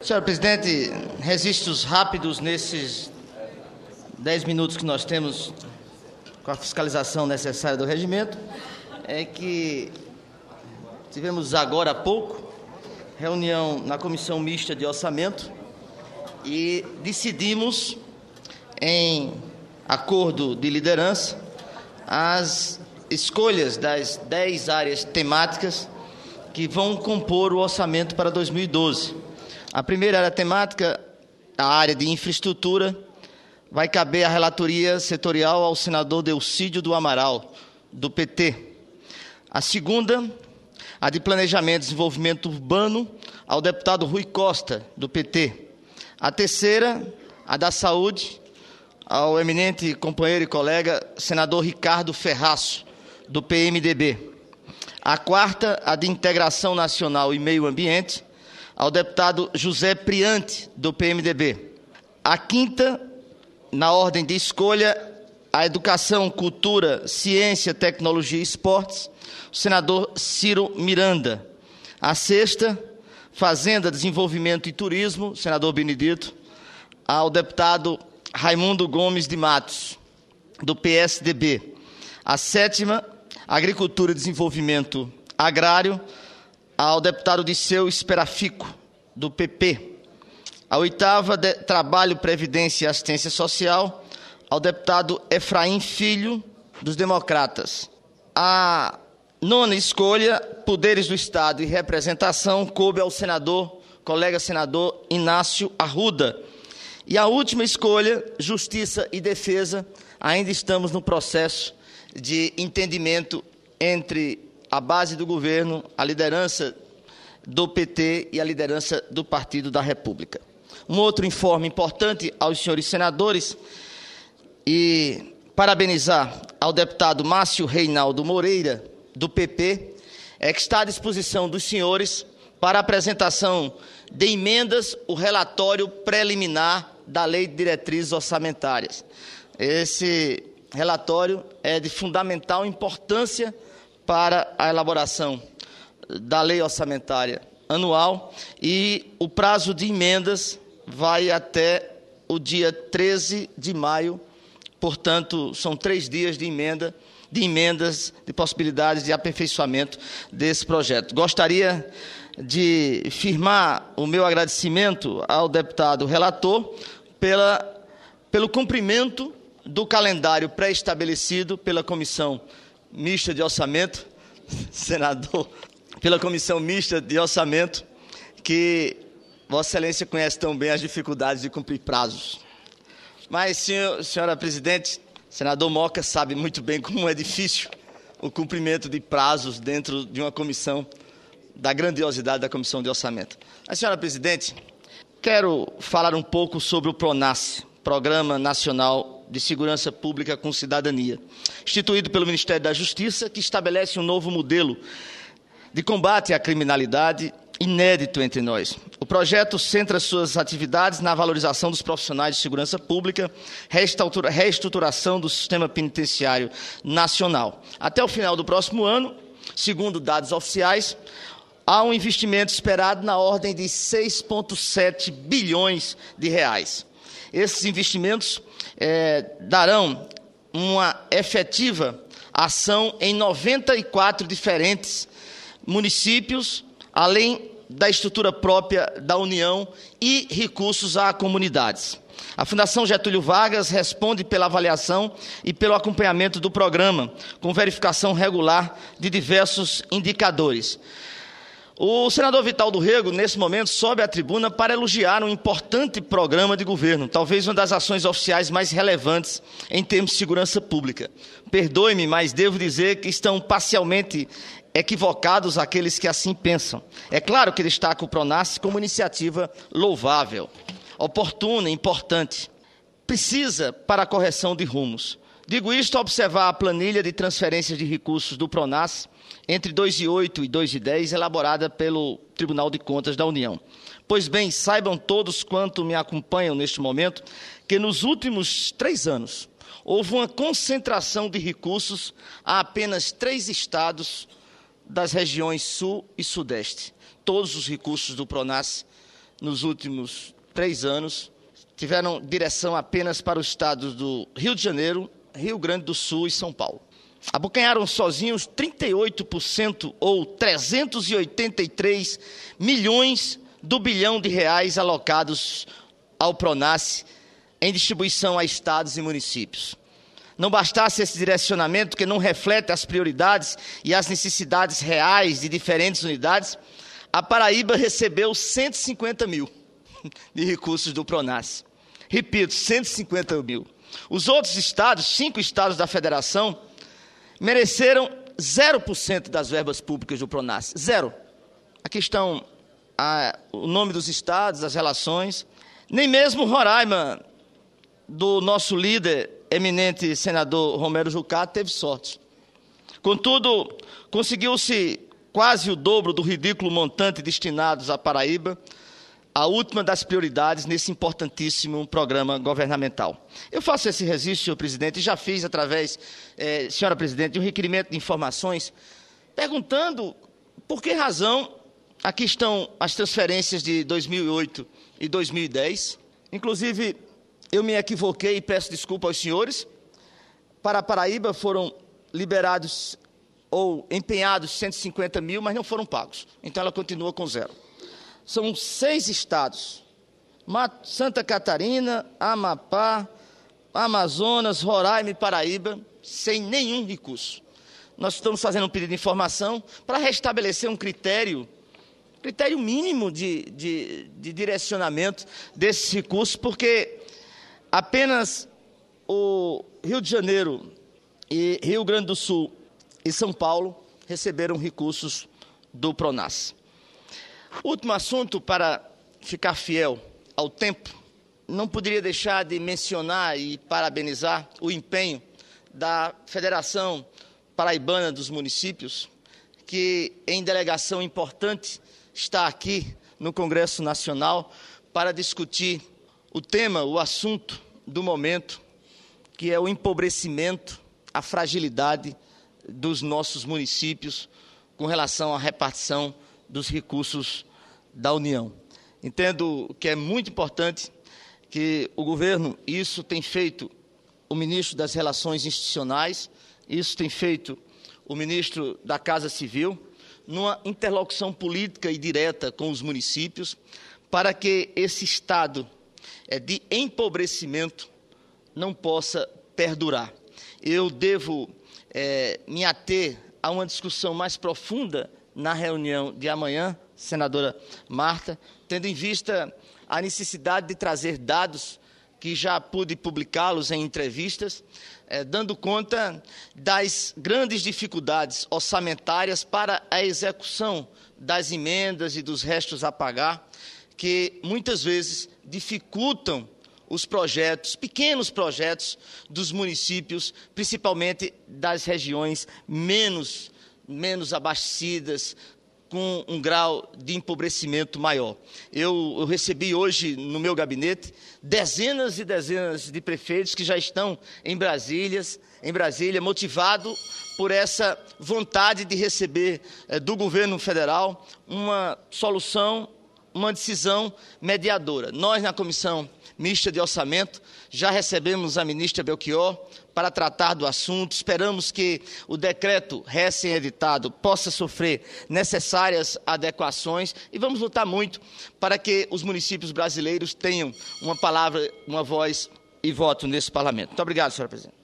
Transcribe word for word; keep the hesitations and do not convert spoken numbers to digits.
Senhora Presidente, registros rápidos nesses dez minutos que nós temos com a fiscalização necessária do regimento, é que tivemos agora há pouco reunião na Comissão Mista de Orçamento e decidimos, em acordo de liderança, as escolhas das dez áreas temáticas que vão compor o orçamento para dois mil e doze. A primeira área temática, a área de infraestrutura, vai caber a relatoria setorial ao senador Delcídio do Amaral, do P T. A segunda, a de planejamento e desenvolvimento urbano, ao deputado Rui Costa, do P T. A terceira, a da saúde, ao eminente companheiro e colega senador Ricardo Ferraço, do P M D B. A quarta, a de integração nacional e meio ambiente, ao deputado José Priante, do P M D B. A quinta, na ordem de escolha, a educação, cultura, ciência, tecnologia e esportes, o senador Ciro Miranda. A sexta, fazenda, desenvolvimento e turismo, senador Benedito, ao deputado Raimundo Gomes de Matos, do P S D B. A sétima, agricultura e desenvolvimento agrário, ao deputado Disseu Esperafico, do P P. A oitava, de, trabalho, previdência e assistência social, ao deputado Efraim Filho, dos Democratas. A nona escolha, poderes do Estado e representação, coube ao senador, colega senador Inácio Arruda. E a última escolha, justiça e defesa, ainda estamos no processo de entendimento entre a base do governo, a liderança do P T e a liderança do Partido da República. Um outro informe importante aos senhores senadores e parabenizar ao deputado Márcio Reinaldo Moreira, do P P, é que está à disposição dos senhores para a apresentação de emendas o relatório preliminar da Lei de Diretrizes Orçamentárias. Esse relatório é de fundamental importância para a elaboração da Lei Orçamentária Anual e o prazo de emendas vai até o dia treze de maio, portanto, são três dias de emenda, de emendas, de possibilidades de aperfeiçoamento desse projeto. Gostaria de firmar o meu agradecimento ao deputado relator pela, pelo cumprimento do calendário pré-estabelecido pela Comissão Mista de Orçamento, senador, pela Comissão Mista de Orçamento, que Vossa Excelência conhece tão bem as dificuldades de cumprir prazos. Mas, senhor, senhora presidente, senador Moca sabe muito bem como é difícil o cumprimento de prazos dentro de uma comissão, da grandiosidade da Comissão de Orçamento. Mas, senhora presidente, quero falar um pouco sobre o PRONASSE, Programa Nacional de Segurança Pública com Cidadania, instituído pelo Ministério da Justiça, que estabelece um novo modelo de combate à criminalidade inédito entre nós. O projeto centra suas atividades na valorização dos profissionais de segurança pública, reestruturação do sistema penitenciário nacional. Até o final do próximo ano, segundo dados oficiais, há um investimento esperado na ordem de seis vírgula sete bilhões de reais. Esses investimentos é, darão uma efetiva ação em noventa e quatro diferentes municípios, além da estrutura própria da União e recursos a comunidades. A Fundação Getúlio Vargas responde pela avaliação e pelo acompanhamento do programa, com verificação regular de diversos indicadores. O senador Vital do Rego, nesse momento, sobe à tribuna para elogiar um importante programa de governo, talvez uma das ações oficiais mais relevantes em termos de segurança pública. Perdoe-me, mas devo dizer que estão parcialmente equivocados aqueles que assim pensam. É claro que destaco o PRONASSE como iniciativa louvável, oportuna e importante. Precisa para a correção de rumos. Digo isto ao observar a planilha de transferências de recursos do PRONASSE entre dois mil e oito e dois mil e dez, elaborada pelo Tribunal de Contas da União. Pois bem, saibam todos quanto me acompanham neste momento, que nos últimos três anos houve uma concentração de recursos a apenas três estados das regiões Sul e Sudeste. Todos os recursos do PRONASSE nos últimos três anos, tiveram direção apenas para os estados do Rio de Janeiro, Rio Grande do Sul e São Paulo. Abocanharam sozinhos trinta e oito por cento ou trezentos e oitenta e três milhões do bilhão de reais alocados ao PRONASSE em distribuição a estados e municípios. Não bastasse esse direcionamento, que não reflete as prioridades e as necessidades reais de diferentes unidades, a Paraíba recebeu cento e cinquenta mil de recursos do PRONASSE. Repito, cento e cinquenta mil. Os outros estados, cinco estados da federação, mereceram zero por cento das verbas públicas do PRONASSE. Zero. Aqui estão a, o nome dos estados, as relações. Nem mesmo Roraima, do nosso líder, eminente senador Romero Jucá, teve sorte. Contudo, conseguiu-se quase o dobro do ridículo montante destinados à Paraíba, a última das prioridades nesse importantíssimo programa governamental. Eu faço esse registro, senhor presidente, e já fiz através, eh, senhora presidente, de um requerimento de informações, perguntando por que razão aqui estão as transferências de dois mil e oito e dois mil e dez. Inclusive, eu me equivoquei e peço desculpa aos senhores. Para a Paraíba foram liberados ou empenhados cento e cinquenta mil, mas não foram pagos. Então, ela continua com zero. São seis estados, Santa Catarina, Amapá, Amazonas, Roraima e Paraíba, sem nenhum recurso. Nós estamos fazendo um pedido de informação para restabelecer um critério, critério mínimo de, de, de direcionamento desses recursos, porque apenas o Rio de Janeiro e Rio Grande do Sul e São Paulo receberam recursos do PRONASSE. Último assunto, para ficar fiel ao tempo, não poderia deixar de mencionar e parabenizar o empenho da Federação Paraibana dos Municípios, que em delegação importante está aqui no Congresso Nacional para discutir o tema, o assunto do momento, que é o empobrecimento, a fragilidade dos nossos municípios com relação à repartição dos recursos da União. Entendo que é muito importante que o governo, isso tem feito o ministro das Relações Institucionais, isso tem feito o ministro da Casa Civil, numa interlocução política e direta com os municípios, para que esse estado de empobrecimento não possa perdurar. Eu devo é, me ater a uma discussão mais profunda na reunião de amanhã, senadora Marta, tendo em vista a necessidade de trazer dados que já pude publicá-los em entrevistas, eh, dando conta das grandes dificuldades orçamentárias para a execução das emendas e dos restos a pagar, que muitas vezes dificultam os projetos, pequenos projetos dos municípios, principalmente das regiões menos, menos abastecidas, com um grau de empobrecimento maior. Eu, eu recebi hoje no meu gabinete dezenas e dezenas de prefeitos que já estão em Brasília, em Brasília, motivado por essa vontade de receber eh, do governo federal uma solução, uma decisão mediadora. Nós, na Comissão Mista de Orçamento, já recebemos a ministra Belchior para tratar do assunto. Esperamos que o decreto recém-editado possa sofrer necessárias adequações e vamos lutar muito para que os municípios brasileiros tenham uma palavra, uma voz e voto nesse parlamento. Muito obrigado, senhora presidente.